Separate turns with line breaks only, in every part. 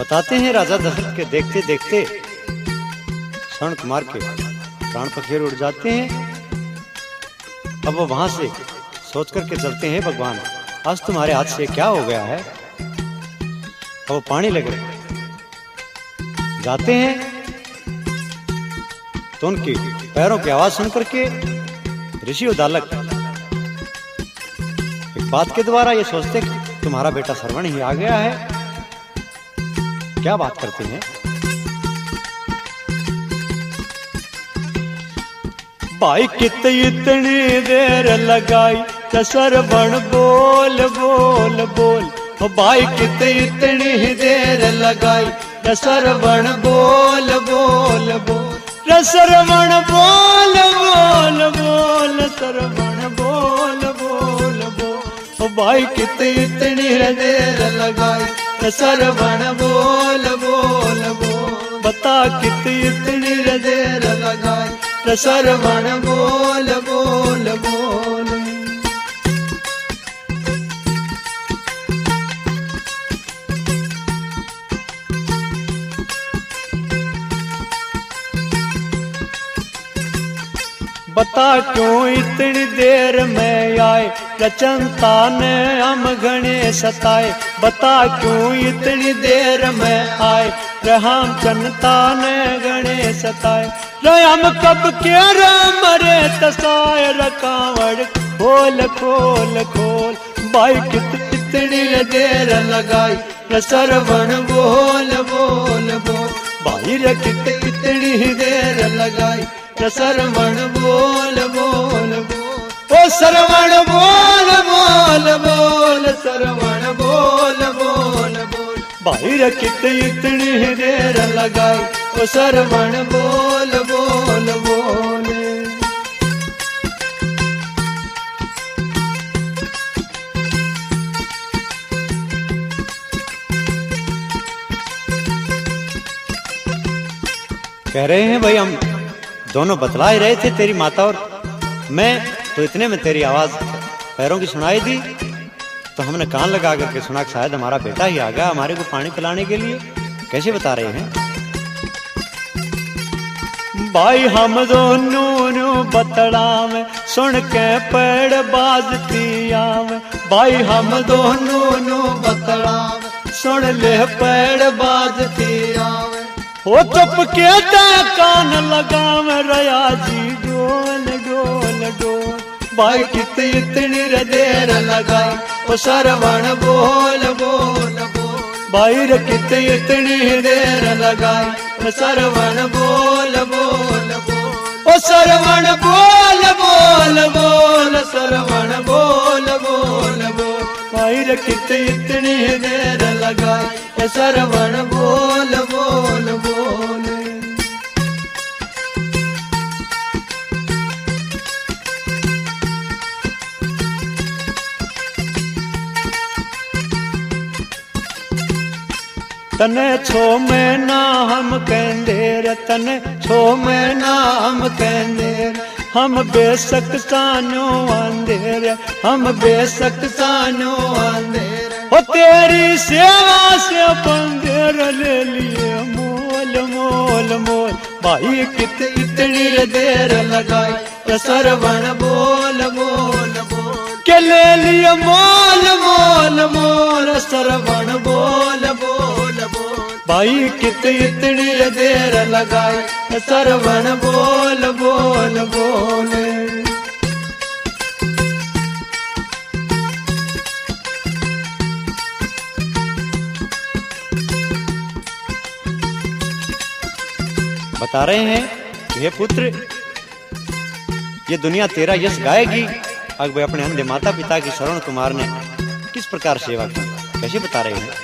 बताते हैं राजा दशरथ के देखते देखते स्वर्ण कुमार के प्राण पखेरु उड़ जाते हैं। अब वो वहां से सोच करके चलते हैं, भगवान आज तुम्हारे हाथ से क्या हो गया है। अब वो पानी लगे जाते हैं तो उनकी पैरों की आवाज सुन करके ऋषि उदालक एक बात के द्वारा ये सोचते कि तुम्हारा बेटा श्रवण ही आ गया है। क्या बात करते हैं? भाई कित इतनी देर लगाई तो श्रवण बोल बोल बोल। भाई कित इतनी देर लगाई तो श्रवण बोल बोल बोल। श्रवण बोल बोल बोल श्रवण बोल बोल बोल। भाई कित इतनी देर लगाई श्रवण बोल बोल बोल। बता कित इतनी देर लगाई श्रवण बोल बोल बोल। बता क्यों इतनी देर में आए रचनता ने हम घने सताए। बता क्यों इतनी देर में आए राम जनता ने घने सताए। हम कब के मरे तसाए रकावड़ खोल खोल खोल। भाई कितनी देर लगाई श्रवण बोल बोल बोल। भाई रे कितनी देर लगाई श्रवण बोल बोल बोल। ओ श्रवण बोल बोल बोल श्रवण बोल बोल बोल। भाई रे इतनी देर लगाई ओ श्रवण बोल बोल बोल। कह रहे हैं भाई हम दोनों बतला ही रहे थे, तेरी माता और मैं, तो इतने में तेरी आवाज पैरों की सुनाई दी तो हमने कान लगा करके सुना कि शायद हमारा बेटा ही आ गया हमारे को पानी पिलाने के लिए। कैसे बता रहे हैं? भाई हम दोनों बतड़ा में सुन के पेड़ बाजती आवे। भाई हम दोनों बतड़ा में सुन ले पेड़ बाजती आवे। हो चुप के कान लगाव रया जी डोल डोल डोल। भाई इतनी देर लगाई ओ श्रवण बोल बोल बोल। भाई रे इतनी देर लगाई श्रवण बोल बोल बोल। ओ श्रवण बोल बोल बोल श्रवण बोल बोल बोल। भाई रे इतनी देर लगाई श्रवण बोल बोल बोल। तने छो महीना हम कहंदे रे तने छो महीना हम कहंदे रे। हम बेशक सानो आंदे रे हम बेशक सानो आंदे रे। ओ तेरी सेवा से बंदेर ले लिए मोल मोल मोल। भाई इतनी देर लगाई श्रवण बोल बोल बोल। के ले लिए मोल मोल मोल श्रवण बोल बोल बोल। भाई इतनी देर लगाई श्रवण बोल बोल बोल। बता रहे हैं हे पुत्र ये दुनिया तेरा यश गाएगी। अब अपने अंधे माता पिता की श्रवण कुमार ने किस प्रकार सेवा की, कैसे बता रहे हैं?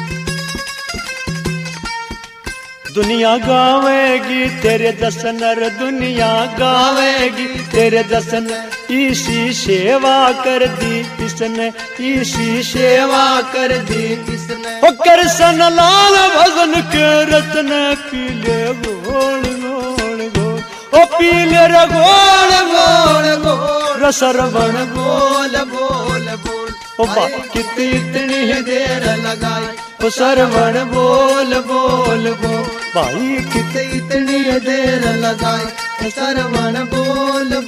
दुनिया गावेगी तेरे दर्शन दुनिया गावेगी तेरे दर्शन। इसी सेवा कर दी किसने इसी सेवा कर दी किसने। ओ कृष्ण लाल भजन के रतन पीले गोल गोल गोल। ओ पीले रे गोल गोल गोल श्रवण बोल बोल बोल। ओ कितनी इतनी देर लगाई, ओ सरवण बोल बोल बोल, भाई कितनी इतनी देर लगाई, ओ सरवण बोल